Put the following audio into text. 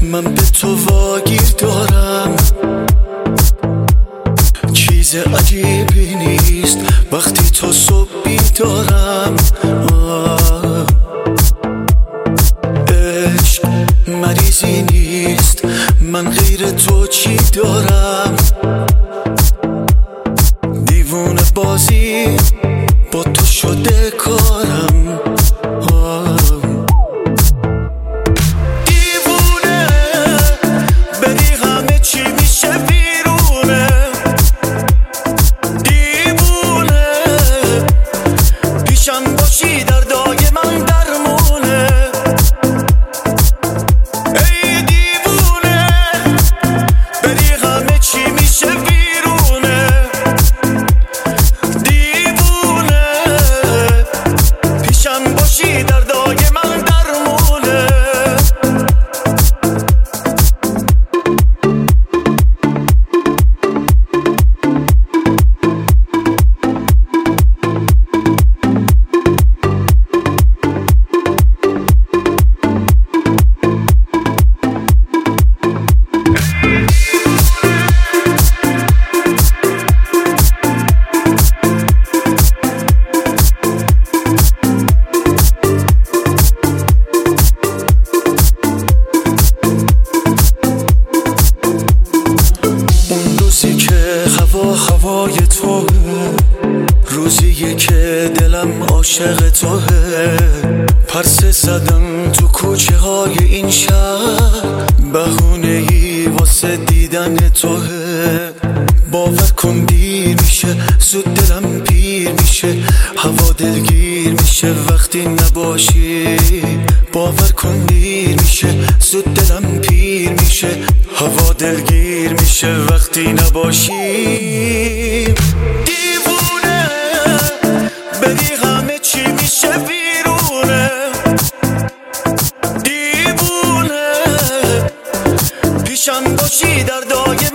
من به تو واگیر دارم، چیز عجیبی نیست وقتی تو صبح بیدارم. عشق مریضی نیست، من غیر تو چی دارم؟ دیوونه بازی با تو شده کارم. دیوونه بری همه چی میشه بیرونه. دیوونه پیشم باشی دردای من درمونه. ای دیوونه بری همه چی میشه بیرونه. دیوونه پیشم باشی دردای من درمونه. هوای توه، روزیه که دلم عاشق توه. پرسه زدم تو کوچه های این شهر، بهونه ای واسه دیدن توه. باور کن دیر میشه زود دلم پیر میشه، هوا دلگیر میشه وقتی نباشی. باور کن دیر میشه زود دلم پیر میشه، هوا دلگیر میشه وقتی نباشی. دیوونه بری همه چی میشه بیرونه. دیوونه پیشم باشی دردای